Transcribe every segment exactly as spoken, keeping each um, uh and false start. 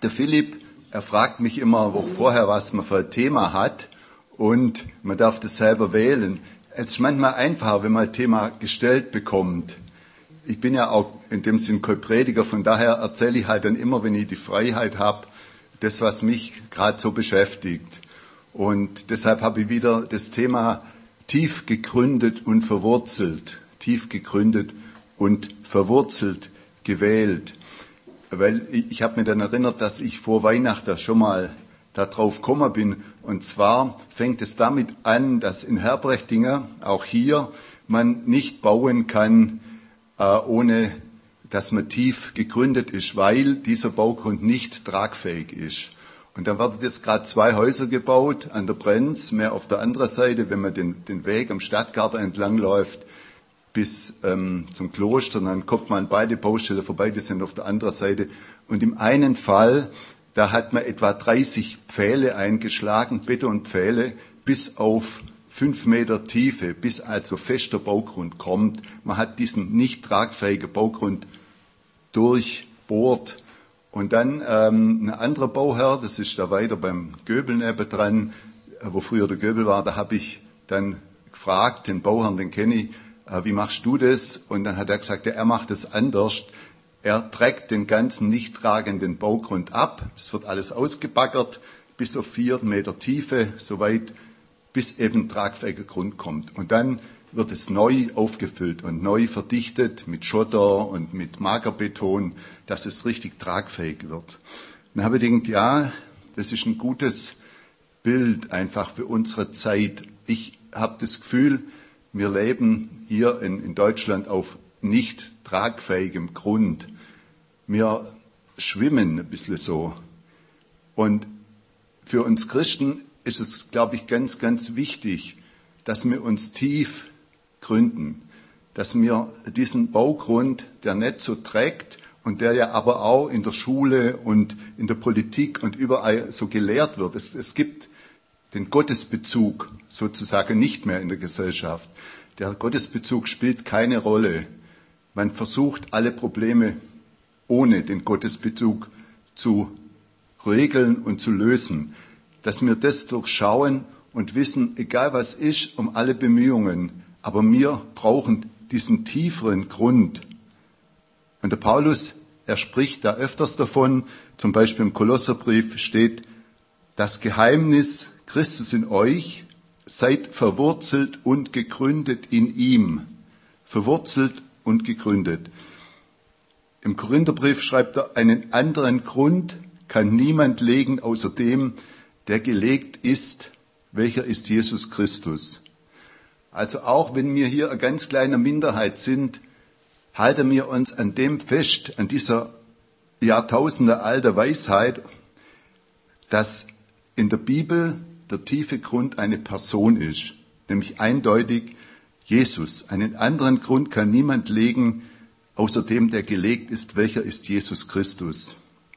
Der Philipp, er fragt mich immer eine Woche vorher, was man für ein Thema hat, und man darf das selber wählen. Es ist manchmal einfacher, wenn man ein Thema gestellt bekommt. Ich bin ja auch in dem Sinn kein Prediger, von daher erzähle ich halt dann immer, wenn ich die Freiheit habe, das, was mich gerade so beschäftigt. Und deshalb habe ich wieder das Thema tief gegründet und verwurzelt, tief gegründet und verwurzelt gewählt. Weil ich, ich habe mir dann erinnert, dass ich vor Weihnachten schon mal darauf gekommen bin. Und zwar fängt es damit an, dass in Herbrechtinger, auch hier, man nicht bauen kann, äh, ohne dass man tief gegründet ist, weil dieser Baugrund nicht tragfähig ist. Und dann werden jetzt gerade zwei Häuser gebaut, an der Brenz, mehr auf der anderen Seite, wenn man den, den Weg am Stadtgarten entlang läuft, bis ähm, zum Kloster, und dann kommt man an beide Baustellen vorbei, die sind auf der anderen Seite. Und im einen Fall, da hat man etwa dreißig Pfähle eingeschlagen, Betonpfähle, bis auf fünf Meter Tiefe, bis also fester Baugrund kommt. Man hat diesen nicht tragfähigen Baugrund durchbohrt. Und dann ähm, ein anderer Bauherr, das ist da weiter beim Göbel nebendran, wo früher der Göbel war, da habe ich dann gefragt, den Bauherrn, den kenne ich, äh, wie machst du das? Und dann hat er gesagt, ja, er macht das anders. Er trägt den ganzen nicht tragenden Baugrund ab. Das wird alles ausgebaggert, bis auf vier Meter Tiefe, soweit, bis eben tragfähiger Grund kommt. Und dann wird es neu aufgefüllt und neu verdichtet mit Schotter und mit Magerbeton, dass es richtig tragfähig wird. Dann habe ich gedacht, ja, das ist ein gutes Bild einfach für unsere Zeit. Ich habe das Gefühl, wir leben hier in, in Deutschland auf nicht tragfähigem Grund. Wir schwimmen ein bisschen so. Und für uns Christen ist es, glaube ich, ganz, ganz wichtig, dass wir uns tief gründen, dass wir diesen Baugrund, der nicht so trägt und der ja aber auch in der Schule und in der Politik und überall so gelehrt wird. Es, es gibt den Gottesbezug sozusagen nicht mehr in der Gesellschaft. Der Gottesbezug spielt keine Rolle. Man versucht, alle Probleme ohne den Gottesbezug zu regeln und zu lösen. Dass wir das durchschauen und wissen, egal was ist, um alle Bemühungen, aber wir brauchen diesen tieferen Grund. Und der Paulus, er spricht da öfters davon, zum Beispiel im Kolosserbrief steht, das Geheimnis Christus in euch, seid verwurzelt und gegründet in ihm. Verwurzelt und gegründet. Im Korintherbrief schreibt er, einen anderen Grund kann niemand legen, außer dem, der gelegt ist, welcher ist Jesus Christus. Also auch wenn wir hier eine ganz kleine Minderheit sind, halten wir uns an dem fest, an dieser Jahrtausende alte Weisheit, dass in der Bibel der tiefe Grund eine Person ist, nämlich eindeutig Jesus. Einen anderen Grund kann niemand legen, außer dem, der gelegt ist, welcher ist Jesus Christus.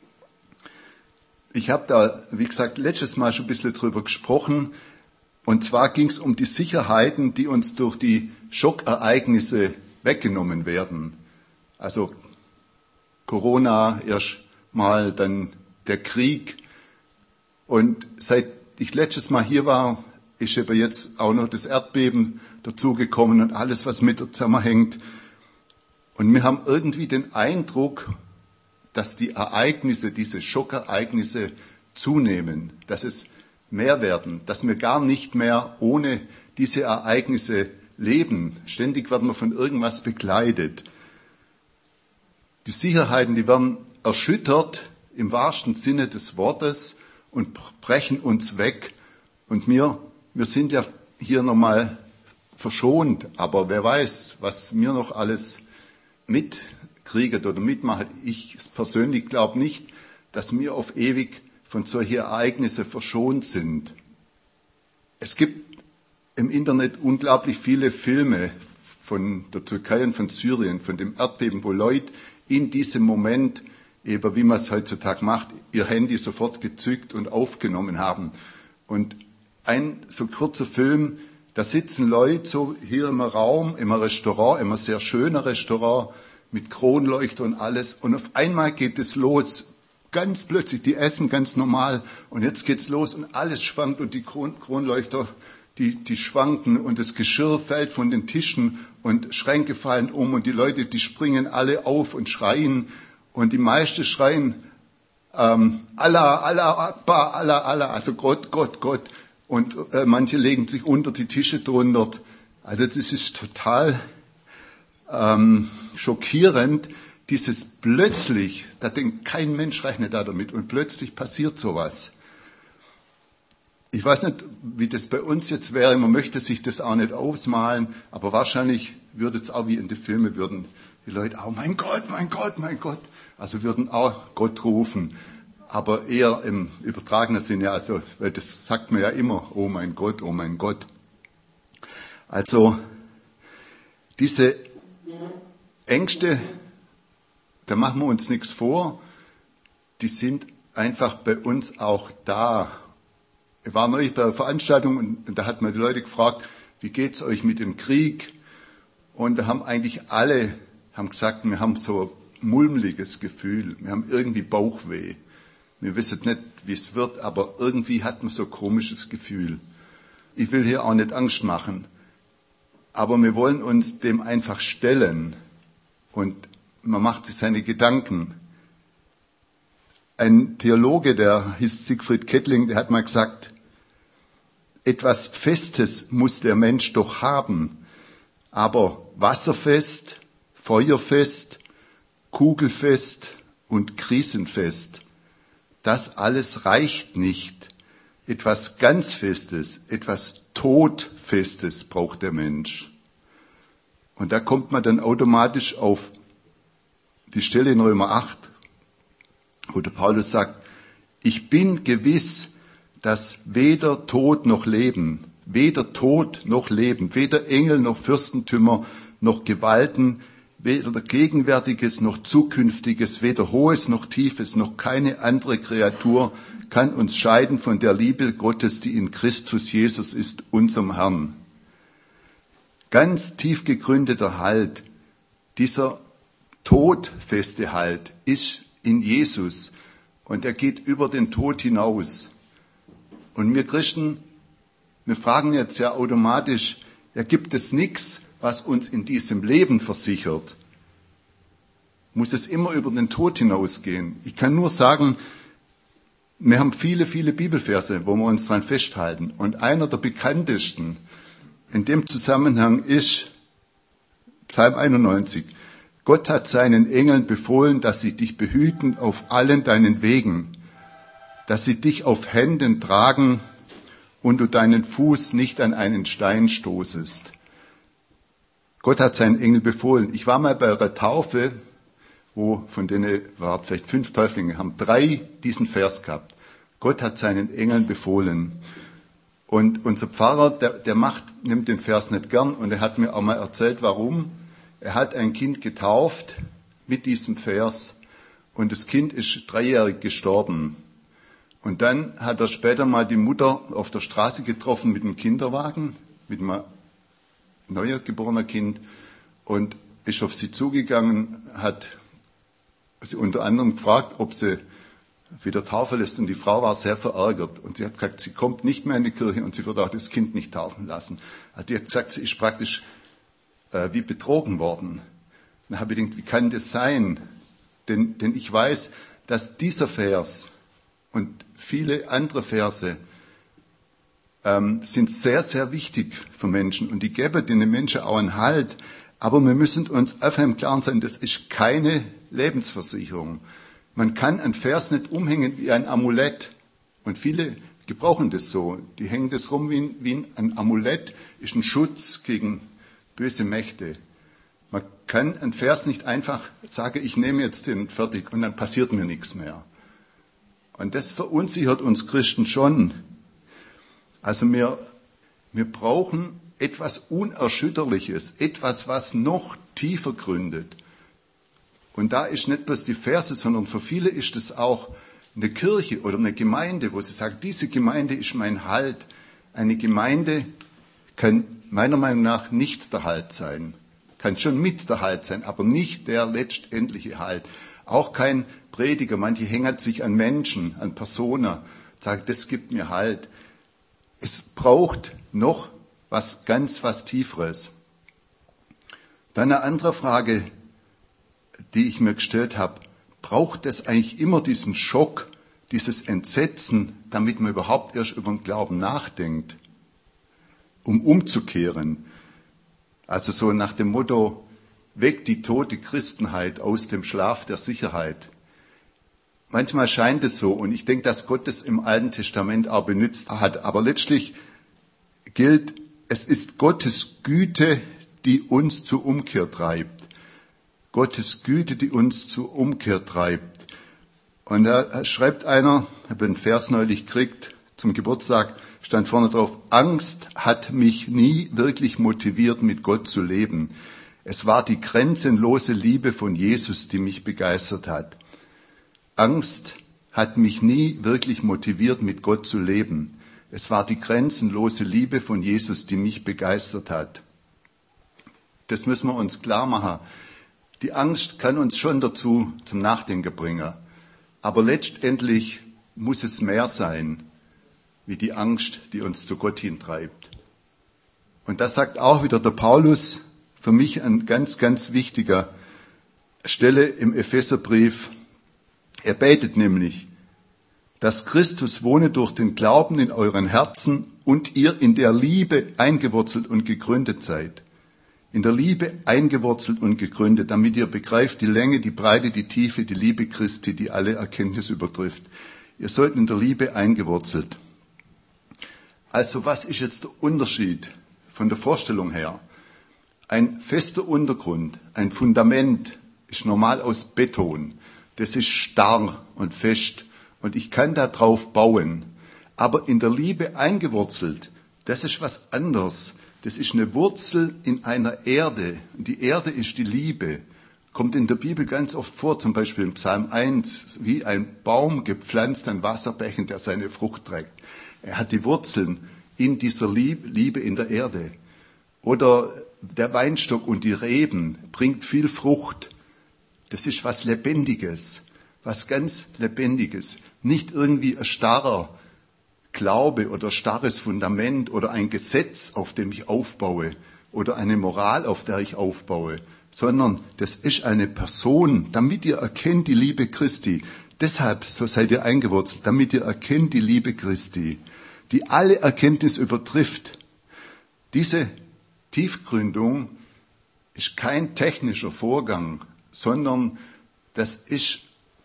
Ich habe da, wie gesagt, letztes Mal schon ein bisschen drüber gesprochen. Und zwar ging es um die Sicherheiten, die uns durch die Schockereignisse weggenommen werden. Also Corona erst mal, dann der Krieg. Und seit ich letztes Mal hier war, ist aber jetzt auch noch das Erdbeben dazugekommen und alles, was mit zusammenhängt. Und wir haben irgendwie den Eindruck, dass die Ereignisse, diese Schockereignisse zunehmen, dass es mehr werden, dass wir gar nicht mehr ohne diese Ereignisse leben. Ständig werden wir von irgendwas begleitet. Die Sicherheiten, die werden erschüttert im wahrsten Sinne des Wortes und brechen uns weg. Und wir, wir sind ja hier nochmal verschont, aber wer weiß, was wir noch alles mitkriegen oder mitmachen. Ich persönlich glaube nicht, dass wir auf ewig von solchen Ereignissen verschont sind. Es gibt im Internet unglaublich viele Filme von der Türkei und von Syrien, von dem Erdbeben, wo Leute in diesem Moment, eben wie man es heutzutage macht, ihr Handy sofort gezückt und aufgenommen haben. Und ein so kurzer Film, da sitzen Leute so hier im Raum, im Restaurant, immer sehr schöner Restaurant, mit Kronleuchter und alles. Und auf einmal geht es los. ganz plötzlich, die essen ganz normal und jetzt geht's los und alles schwankt und die Kron- Kronleuchter, die, die schwanken und das Geschirr fällt von den Tischen und Schränke fallen um und die Leute, die springen alle auf und schreien und die meisten schreien, ähm, Allah, Allah, Akbar, Allah, Allah, also Gott, Gott, Gott. Und äh, manche legen sich unter die Tische drunter. Also das ist total ähm, schockierend, dieses plötzlich, da denkt kein Mensch rechnet da damit und plötzlich passiert sowas. Ich weiß nicht, wie das bei uns jetzt wäre, man möchte sich das auch nicht ausmalen, aber wahrscheinlich würde es auch wie in den Filmen, würden die Leute, oh mein Gott, mein Gott, mein Gott, also würden auch Gott rufen, aber eher im übertragenen Sinne, also, weil das sagt man ja immer, oh mein Gott, oh mein Gott. Also, diese Ängste, da machen wir uns nichts vor, die sind einfach bei uns auch da. Ich war neulich bei einer Veranstaltung und da hat man die Leute gefragt, wie geht's euch mit dem Krieg? Und da haben eigentlich alle haben gesagt, wir haben so ein mulmeliges Gefühl, wir haben irgendwie Bauchweh. Wir wissen nicht, wie es wird, aber irgendwie hat man so ein komisches Gefühl. Ich will hier auch nicht Angst machen, aber wir wollen uns dem einfach stellen und man macht sich seine Gedanken. Ein Theologe, der hieß Siegfried Kettling, der hat mal gesagt, etwas Festes muss der Mensch doch haben, aber wasserfest, feuerfest, kugelfest und krisenfest, das alles reicht nicht. Etwas ganz Festes, etwas Todfestes braucht der Mensch. Und da kommt man dann automatisch auf die Stelle in Römer acht, wo der Paulus sagt, ich bin gewiss, dass weder Tod noch Leben, weder Tod noch Leben, weder Engel noch Fürstentümer noch Gewalten, weder Gegenwärtiges noch Zukünftiges, weder Hohes noch Tiefes, noch keine andere Kreatur kann uns scheiden von der Liebe Gottes, die in Christus Jesus ist, unserem Herrn. Ganz tief gegründeter Halt, dieser todfeste Halt ist in Jesus und er geht über den Tod hinaus. Und wir Christen, wir fragen jetzt ja automatisch, ja, gibt es nichts, was uns in diesem Leben versichert? Muss es immer über den Tod hinausgehen? Ich kann nur sagen, wir haben viele, viele Bibelverse, wo wir uns dran festhalten. Und einer der bekanntesten in dem Zusammenhang ist Psalm einundneunzig. Gott hat seinen Engeln befohlen, dass sie dich behüten auf allen deinen Wegen, dass sie dich auf Händen tragen und du deinen Fuß nicht an einen Stein stoßest. Gott hat seinen Engel befohlen. Ich war mal bei einer Taufe, wo von denen waren vielleicht fünf Täuflinge, haben drei diesen Vers gehabt. Gott hat seinen Engeln befohlen. Und unser Pfarrer, der, der macht, nimmt den Vers nicht gern und er hat mir auch mal erzählt, warum. Er hat ein Kind getauft mit diesem Vers und das Kind ist dreijährig gestorben. Und dann hat er später mal die Mutter auf der Straße getroffen mit einem Kinderwagen, mit einem neuer geborener Kind und ist auf sie zugegangen, hat sie unter anderem gefragt, ob sie wieder taufen lässt und die Frau war sehr verärgert und sie hat gesagt, sie kommt nicht mehr in die Kirche und sie wird auch das Kind nicht taufen lassen. Die hat gesagt, sie ist praktisch äh, wie betrogen worden. Dann habe ich gedacht, wie kann das sein? Denn, denn ich weiß, dass dieser Vers und viele andere Verse ähm, sind sehr, sehr wichtig für Menschen und die geben den Menschen auch einen Halt. Aber wir müssen uns einfach im Klaren sein, das ist keine Lebensversicherung. Man kann einen Vers nicht umhängen wie ein Amulett. Und viele gebrauchen das so. Die hängen das rum wie ein, wie ein Amulett, ist ein Schutz gegen böse Mächte. Man kann einen Vers nicht einfach sagen, ich nehme jetzt den fertig und dann passiert mir nichts mehr. Und das verunsichert uns Christen schon. Also wir, wir brauchen etwas Unerschütterliches, etwas, was noch tiefer gründet. Und da ist nicht bloß die Verse, sondern für viele ist es auch eine Kirche oder eine Gemeinde, wo sie sagen, diese Gemeinde ist mein Halt. Eine Gemeinde kann meiner Meinung nach nicht der Halt sein. Kann schon mit der Halt sein, aber nicht der letztendliche Halt. Auch kein Prediger. Manche hängen sich an Menschen, an Personen, sagen, das gibt mir Halt. Es braucht noch was ganz, was Tieferes. Dann eine andere Frage, die ich mir gestellt habe. Braucht es eigentlich immer diesen Schock, dieses Entsetzen, damit man überhaupt erst über den Glauben nachdenkt, um umzukehren? Also so nach dem Motto, weg die tote Christenheit aus dem Schlaf der Sicherheit. Manchmal scheint es so, und ich denke, dass Gott es im Alten Testament auch benutzt hat. Aber letztlich gilt, es ist Gottes Güte, die uns zur Umkehr treibt. Gottes Güte, die uns zur Umkehr treibt. Und da schreibt einer, ich habe einen Vers neulich gekriegt, zum Geburtstag, stand vorne drauf, Angst hat mich nie wirklich motiviert, mit Gott zu leben. Es war die grenzenlose Liebe von Jesus, die mich begeistert hat. Angst hat mich nie wirklich motiviert, mit Gott zu leben. Es war die grenzenlose Liebe von Jesus, die mich begeistert hat. Das müssen wir uns klar machen. Die Angst kann uns schon dazu zum Nachdenken bringen. Aber letztendlich muss es mehr sein, wie die Angst, die uns zu Gott hintreibt. Und das sagt auch wieder der Paulus, für mich ein ganz, ganz wichtiger Stelle im Epheserbrief. Er betet nämlich, dass Christus wohne durch den Glauben in euren Herzen und ihr in der Liebe eingewurzelt und gegründet seid. In der Liebe eingewurzelt und gegründet, damit ihr begreift die Länge, die Breite, die Tiefe, die Liebe Christi, die alle Erkenntnis übertrifft. Ihr sollt in der Liebe eingewurzelt. Also was ist jetzt der Unterschied von der Vorstellung her? Ein fester Untergrund, ein Fundament ist normal aus Beton. Das ist starr und fest und ich kann da drauf bauen. Aber in der Liebe eingewurzelt, das ist was anderes. Das ist eine Wurzel in einer Erde. Die Erde ist die Liebe. Kommt in der Bibel ganz oft vor, zum Beispiel im Psalm eins, wie ein Baum gepflanzt an Wasserbächen, der seine Frucht trägt. Er hat die Wurzeln in dieser Liebe in der Erde. Oder der Weinstock und die Reben bringt viel Frucht. Das ist was Lebendiges, was ganz Lebendiges. Nicht irgendwie ein starrer Glaube oder starres Fundament oder ein Gesetz, auf dem ich aufbaue oder eine Moral, auf der ich aufbaue, sondern das ist eine Person, damit ihr erkennt die Liebe Christi. Deshalb, so seid ihr eingewurzelt, damit ihr erkennt die Liebe Christi, die alle Erkenntnis übertrifft. Diese Tiefgründung ist kein technischer Vorgang, sondern das ist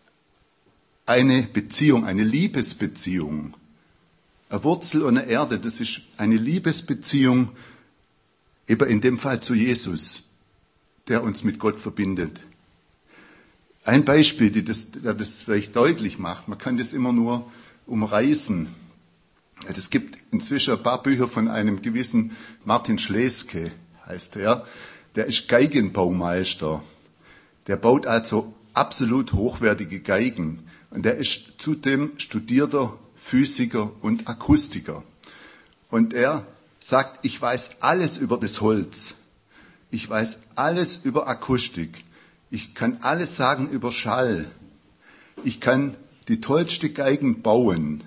eine Beziehung, eine Liebesbeziehung. Eine Wurzel und eine Erde, das ist eine Liebesbeziehung, eben in dem Fall zu Jesus, der uns mit Gott verbindet. Ein Beispiel, die das, der das vielleicht deutlich macht, man kann das immer nur umreißen. Es gibt inzwischen ein paar Bücher von einem gewissen Martin Schleske, heißt er. Der ist Geigenbaumeister. Der baut also absolut hochwertige Geigen. Und der ist zudem studierter Physiker und Akustiker. Und er sagt, ich weiß alles über das Holz. Ich weiß alles über Akustik. Ich kann alles sagen über Schall. Ich kann die tollste Geigen bauen.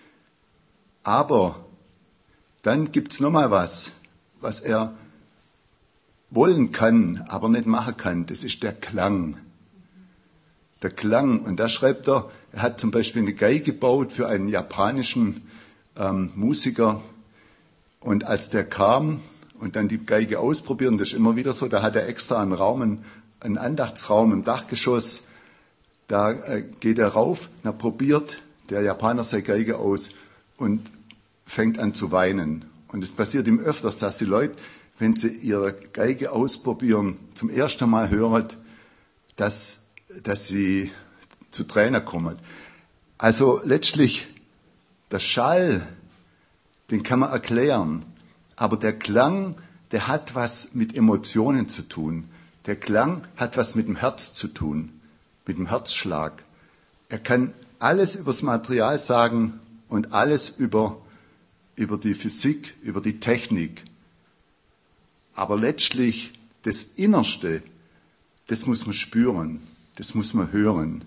Aber dann gibt's noch mal was, was er wollen kann, aber nicht machen kann. Das ist der Klang. Der Klang. Und da schreibt er, er hat zum Beispiel eine Geige gebaut für einen japanischen ähm, Musiker. Und als der kam und dann die Geige ausprobiert, und das ist immer wieder so, da hat er extra einen Raum, einen Andachtsraum im Dachgeschoss. Da äh, geht er rauf, da probiert der Japaner seine Geige aus und fängt an zu weinen. Und es passiert ihm öfters, dass die Leute, wenn sie ihre Geige ausprobieren, zum ersten Mal hören, dass, dass sie zu Tränen kommen. Also letztlich, der Schall, den kann man erklären. Aber der Klang, der hat was mit Emotionen zu tun. Der Klang hat was mit dem Herz zu tun, mit dem Herzschlag. Er kann alles über das Material sagen und alles über, über die Physik, über die Technik. Aber letztlich das Innerste, das muss man spüren. das muss man hören.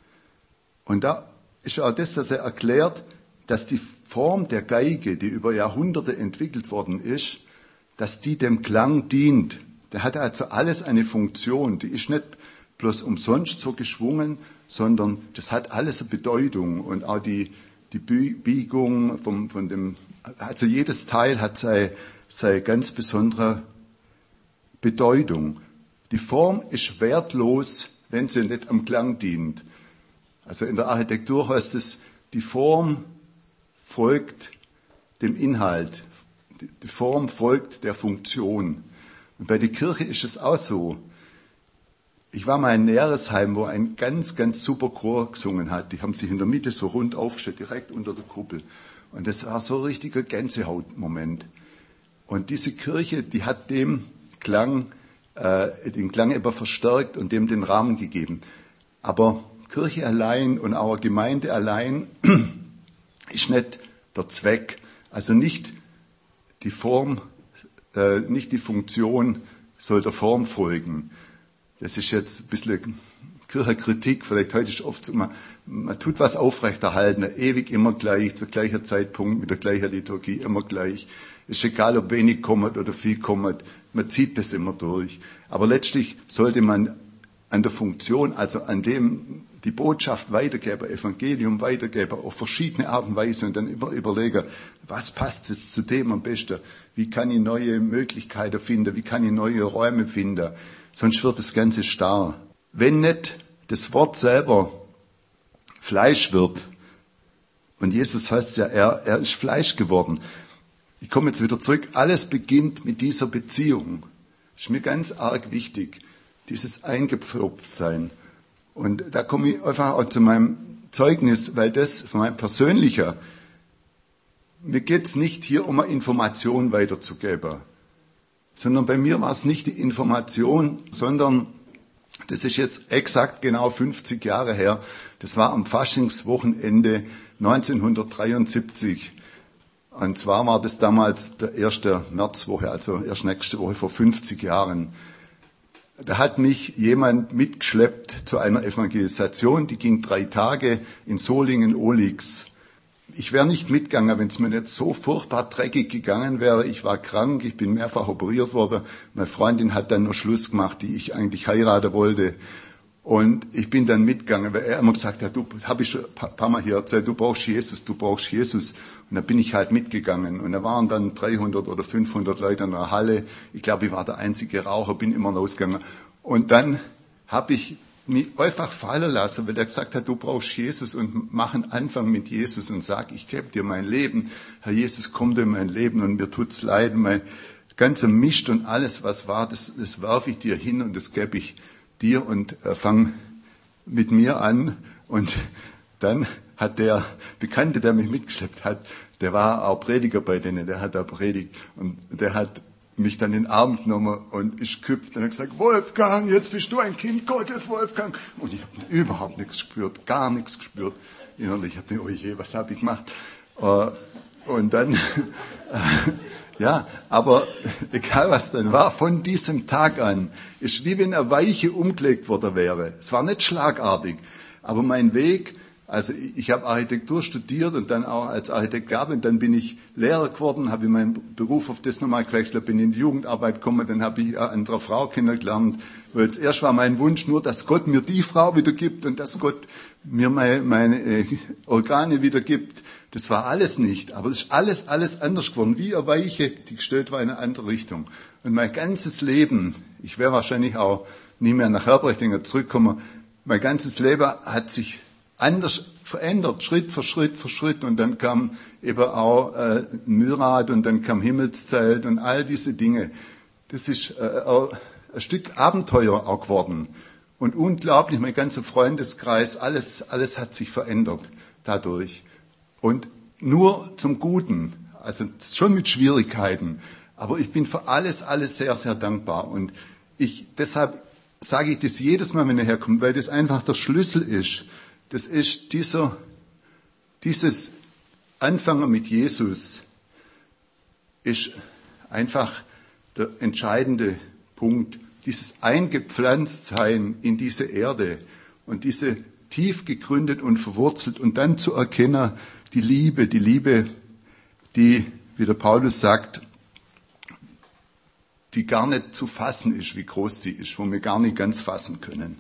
Und da ist auch das, dass er erklärt, dass die Form der Geige, die über Jahrhunderte entwickelt worden ist, dass die dem Klang dient. Der hat also alles eine Funktion. Die ist nicht bloß umsonst so geschwungen, sondern das hat alles eine Bedeutung. Und auch die, die Biegung vom, von dem, also jedes Teil hat seine, seine ganz besondere Bedeutung. Die Form ist wertlos, wenn sie nicht am Klang dient. Also in der Architektur heißt es, die Form folgt dem Inhalt. Die Form folgt der Funktion. Und bei der Kirche ist es auch so. Ich war mal in Neresheim, wo ein ganz, ganz super Chor gesungen hat. Die haben sich in der Mitte so rund aufgestellt, direkt unter der Kuppel. Und das war so ein richtiger Gänsehautmoment. Und diese Kirche, die hat dem Klang, äh, den Klang immer verstärkt und dem den Rahmen gegeben. Aber Kirche allein und auch Gemeinde allein ist nicht der Zweck. Also nicht die Form, äh, nicht die Funktion soll der Form folgen. Das ist jetzt ein bisschen Kirchenkritik. Vielleicht heute ist oft so, man, man tut was aufrechterhalten, ewig immer gleich, zu gleicher Zeitpunkt, mit der gleichen Liturgie, immer gleich. Ist egal, ob wenig kommt oder viel kommt, man zieht das immer durch. Aber letztlich sollte man an der Funktion, also an dem die Botschaft weitergeben, Evangelium weitergeben, auf verschiedene Art und Weise und dann immer überlegen, was passt jetzt zu dem am besten? Wie kann ich neue Möglichkeiten finden? Wie kann ich neue Räume finden? Sonst wird das Ganze starr. Wenn nicht das Wort selber Fleisch wird, und Jesus heißt ja, er, er ist Fleisch geworden. Ich komme jetzt wieder zurück. Alles beginnt mit dieser Beziehung. Das ist mir ganz arg wichtig, dieses Eingepfropftsein. Und da komme ich einfach auch zu meinem Zeugnis, weil das von meinem persönlicher, mir geht es nicht hier um eine Information weiterzugeben, sondern bei mir war es nicht die Information, sondern das ist jetzt exakt genau fünfzig Jahre her. Das war am Faschingswochenende neunzehnhundertdreiundsiebzig. Und zwar war das damals der erste Märzwoche, also erst nächste Woche vor fünfzig Jahren. Da hat mich jemand mitgeschleppt zu einer Evangelisation, die ging drei Tage in Solingen-Olix. Ich wäre nicht mitgegangen, wenn es mir nicht so furchtbar dreckig gegangen wäre. Ich war krank, ich bin mehrfach operiert worden. Meine Freundin hat dann noch Schluss gemacht, die ich eigentlich heiraten wollte. Und ich bin dann mitgegangen, weil er immer gesagt hat, du, habe ich schon ein paar Mal hier erzählt, du brauchst Jesus, du brauchst Jesus. Und da bin ich halt mitgegangen. Und da waren dann dreihundert oder fünfhundert Leute in der Halle. Ich glaube, ich war der einzige Raucher, bin immer losgegangen. Und dann habe ich mich einfach fallen lassen, weil er gesagt hat, du brauchst Jesus und mach einen Anfang mit Jesus und sag, ich gebe dir mein Leben. Herr Jesus, komm dir in mein Leben und mir tut's leid. Mein ganzer Mist und alles, was war, das, das werfe ich dir hin und das gebe ich dir und äh, fang mit mir an. Und dann hat der Bekannte, der mich mitgeschleppt hat, der war auch Prediger bei denen, der hat da predigt und der hat mich dann in den Arm genommen und ich küpft und hat gesagt, Wolfgang, jetzt bist du ein Kind Gottes, Wolfgang. Und ich habe überhaupt nichts gespürt, gar nichts gespürt. Innerlich habe ich gedacht, oh je, was habe ich gemacht? Und dann, ja, aber egal was dann war, von diesem Tag an, ist wie wenn eine Weiche umgelegt worden wäre. Es war nicht schlagartig, aber mein Weg, also ich habe Architektur studiert und dann auch als Architekt gearbeitet, und dann bin ich Lehrer geworden, habe meinen Beruf auf das nochmal gewechselt, bin in die Jugendarbeit gekommen, dann habe ich eine andere Frau kennengelernt, weil zuerst war mein Wunsch nur, dass Gott mir die Frau wieder gibt und dass Gott mir meine, meine äh, Organe wieder gibt. Das war alles nicht, aber es ist alles, alles anders geworden, wie eine Weiche, die gestellt war in eine andere Richtung. Und mein ganzes Leben, ich wäre wahrscheinlich auch nie mehr nach Herbrechtinger zurückkommen, mein ganzes Leben hat sich anders verändert, Schritt für Schritt für Schritt. Und dann kam eben auch äh, Mühlrad und dann kam Himmelszelt und all diese Dinge. Das ist äh, auch ein Stück Abenteuer auch geworden. Und unglaublich, mein ganzer Freundeskreis, alles, alles hat sich verändert dadurch. Und nur zum Guten, also schon mit Schwierigkeiten. Aber ich bin für alles, alles sehr, sehr dankbar. Und ich, deshalb sage ich das jedes Mal, wenn er herkommt, weil das einfach der Schlüssel ist. Das ist dieser, dieses Anfangen mit Jesus ist einfach der entscheidende Punkt. Dieses Eingepflanztsein in diese Erde Und diese tief gegründet und verwurzelt und dann zu erkennen, die Liebe, die Liebe, die, wie der Paulus sagt, die gar nicht zu fassen ist, wie groß die ist, wo wir gar nicht ganz fassen können.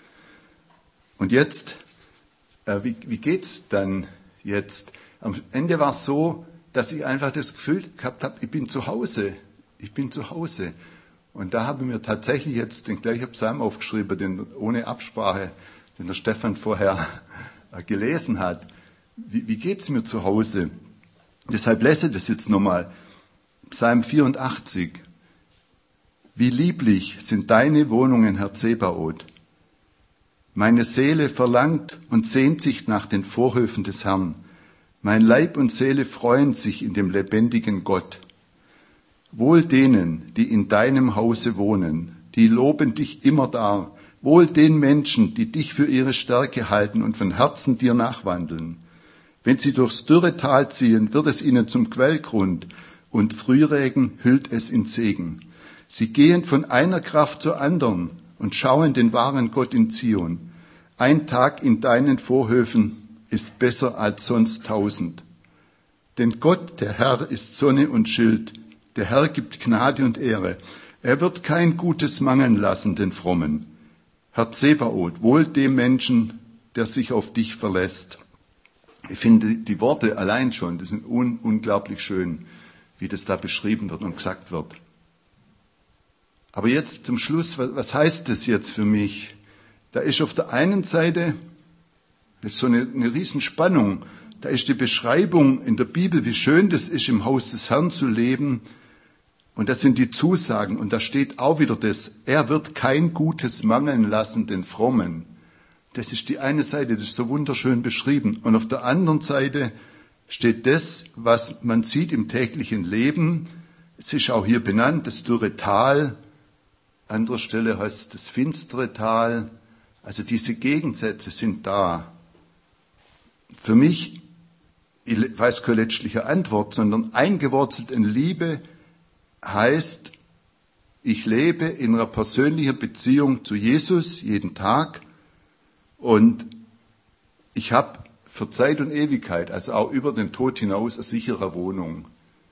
Und jetzt, äh, wie, wie geht's dann jetzt? Am Ende war es so, dass ich einfach das Gefühl gehabt habe, ich bin zu Hause, ich bin zu Hause. Und da habe ich mir tatsächlich jetzt den gleichen Psalm aufgeschrieben, den ohne Absprache, den der Stefan vorher gelesen hat. Wie, wie geht's mir zu Hause? Deshalb lese ich das jetzt nochmal. Psalm vierundachtzig. Wie lieblich sind deine Wohnungen, Herr Zebaoth. Meine Seele verlangt und sehnt sich nach den Vorhöfen des Herrn. Mein Leib und Seele freuen sich in dem lebendigen Gott. Wohl denen, die in deinem Hause wohnen, die loben dich immerdar. Wohl den Menschen, die dich für ihre Stärke halten und von Herzen dir nachwandeln. Wenn sie durchs dürre Tal ziehen, wird es ihnen zum Quellgrund und Frühregen hüllt es in Segen. Sie gehen von einer Kraft zur anderen und schauen den wahren Gott in Zion. Ein Tag in deinen Vorhöfen ist besser als sonst tausend. Denn Gott, der Herr, ist Sonne und Schild. Der Herr gibt Gnade und Ehre. Er wird kein Gutes mangeln lassen, den Frommen. Herr Zebaoth, wohl dem Menschen, der sich auf dich verlässt. Ich finde die Worte allein schon, die sind un- unglaublich schön, wie das da beschrieben wird und gesagt wird. Aber jetzt zum Schluss, was, was heißt das jetzt für mich? Da ist auf der einen Seite jetzt so eine, eine Riesenspannung. Da ist die Beschreibung in der Bibel, wie schön das ist, im Haus des Herrn zu leben. Und das sind die Zusagen. Und da steht auch wieder das, er wird kein Gutes mangeln lassen, den Frommen. Das ist die eine Seite, das ist so wunderschön beschrieben. Und auf der anderen Seite steht das, was man sieht im täglichen Leben. Es ist auch hier benannt, das dürre Tal. An anderer Stelle heißt es das finstere Tal. Also diese Gegensätze sind da. Für mich, ich weiß keine letztliche Antwort, sondern eingewurzelt in Liebe heißt, ich lebe in einer persönlichen Beziehung zu Jesus jeden Tag und ich habe für Zeit und Ewigkeit, also auch über den Tod hinaus, eine sichere Wohnung.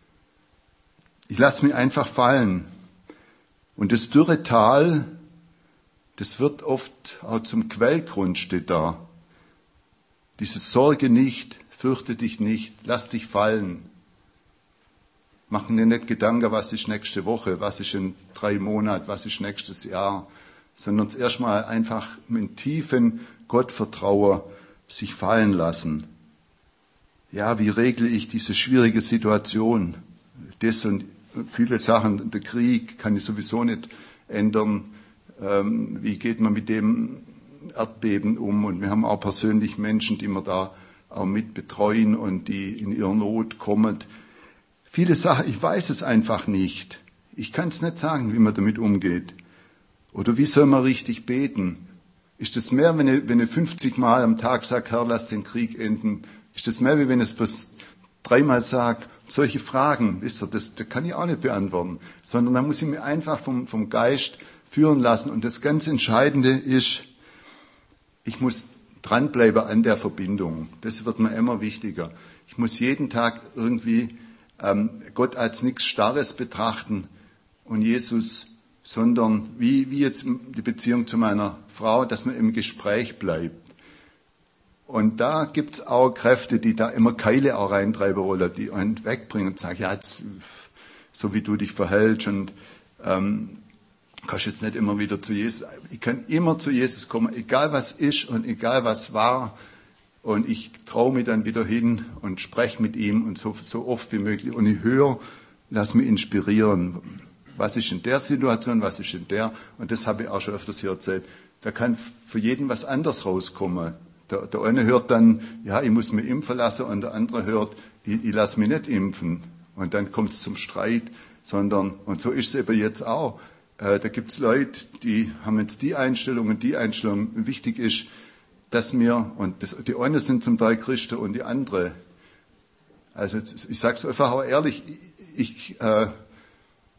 Ich lasse mich einfach fallen. Und das dürre Tal, das wird oft auch zum Quellgrund, steht da. Diese Sorge nicht, fürchte dich nicht, lass dich fallen. Mach dir nicht Gedanken, was ist nächste Woche, was ist in drei Monaten, was ist nächstes Jahr, sondern erstmal einfach mit tiefen Gottvertrauen sich fallen lassen. Ja, wie regle ich diese schwierige Situation? Das und viele Sachen, der Krieg kann ich sowieso nicht ändern. Ähm, wie geht man mit dem Erdbeben um? Und wir haben auch persönlich Menschen, die wir da auch mit betreuen und die in ihrer Not kommen. Viele Sachen, ich weiß es einfach nicht. Ich kann es nicht sagen, wie man damit umgeht. Oder wie soll man richtig beten? Ist es mehr, wenn ich, wenn ich fünfzig Mal am Tag sage, Herr, lass den Krieg enden? Ist es mehr, wie wenn ich es bloß dreimal sage? Solche Fragen, wisst ihr, das, das kann ich auch nicht beantworten. Sondern da muss ich mich einfach vom, vom Geist führen lassen. Und das ganz Entscheidende ist, ich muss dranbleiben an der Verbindung. Das wird mir immer wichtiger. Ich muss jeden Tag irgendwie ähm, Gott als nichts Starres betrachten und Jesus, sondern wie, wie jetzt die Beziehung zu meiner Frau, dass man im Gespräch bleibt. Und da gibt's auch Kräfte, die da immer Keile auch reintreiben wollen, die einen wegbringen und sagen, ja, jetzt, so wie du dich verhältst und ähm, kannst jetzt nicht immer wieder zu Jesus. Ich kann immer zu Jesus kommen, egal was ist und egal was war. Und ich traue mich dann wieder hin und spreche mit ihm und so, so oft wie möglich. Und ich höre, lass mich inspirieren. Was ist in der Situation, was ist in der? Und das habe ich auch schon öfters hier erzählt. Da kann für jeden was anderes rauskommen. Der, der eine hört dann, ja, ich muss mich impfen lassen, und der andere hört, ich, ich lasse mich nicht impfen. Und dann kommt es zum Streit, sondern, und so ist es eben jetzt auch. Äh, da gibt es Leute, die haben jetzt die Einstellung und die Einstellung. Wichtig ist, dass wir, und das, die einen sind zum Teil Christen und die andere. Also ich sage es einfach auch ehrlich, ich, ich äh,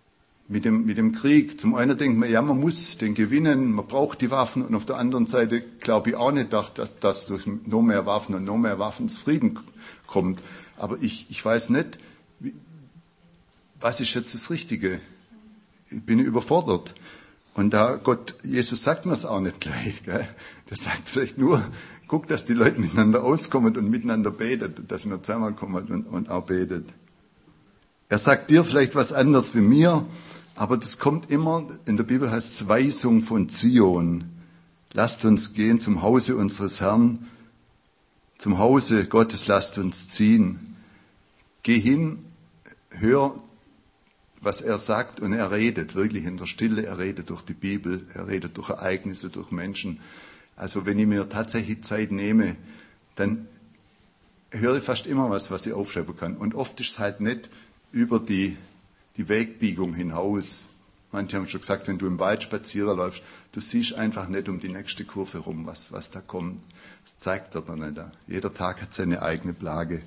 mit dem, mit dem Krieg. Zum einen denkt man, ja, man muss den gewinnen, man braucht die Waffen. Und auf der anderen Seite glaube ich auch nicht, dass, dass durch noch mehr Waffen und noch mehr Waffen zu Frieden kommt. Aber ich, ich weiß nicht, wie, was ist jetzt das Richtige? Ich bin überfordert. Und da Gott, Jesus sagt mir es auch nicht gleich. Gell? Der sagt vielleicht nur, guck, dass die Leute miteinander auskommen und miteinander beten, dass wir zusammenkommen und, und auch beten. Er sagt dir vielleicht was anderes wie mir, aber das kommt immer, in der Bibel heißt es Weisung von Zion. Lasst uns gehen zum Hause unseres Herrn, zum Hause Gottes lasst uns ziehen. Geh hin, hör, was er sagt und er redet, wirklich in der Stille, er redet durch die Bibel, er redet durch Ereignisse, durch Menschen. Also wenn ich mir tatsächlich Zeit nehme, dann höre ich fast immer was, was ich aufschreiben kann. Und oft ist es halt nicht über die, die Wegbiegung hinaus. Manche haben schon gesagt, wenn du im Wald spazieren läufst, du siehst einfach nicht um die nächste Kurve rum, was, was da kommt. Das zeigt er dann nicht. Jeder Tag hat seine eigene Plage.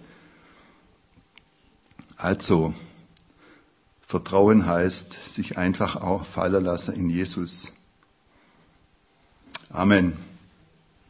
Also, Vertrauen heißt, sich einfach auch fallen lassen in Jesus. Amen.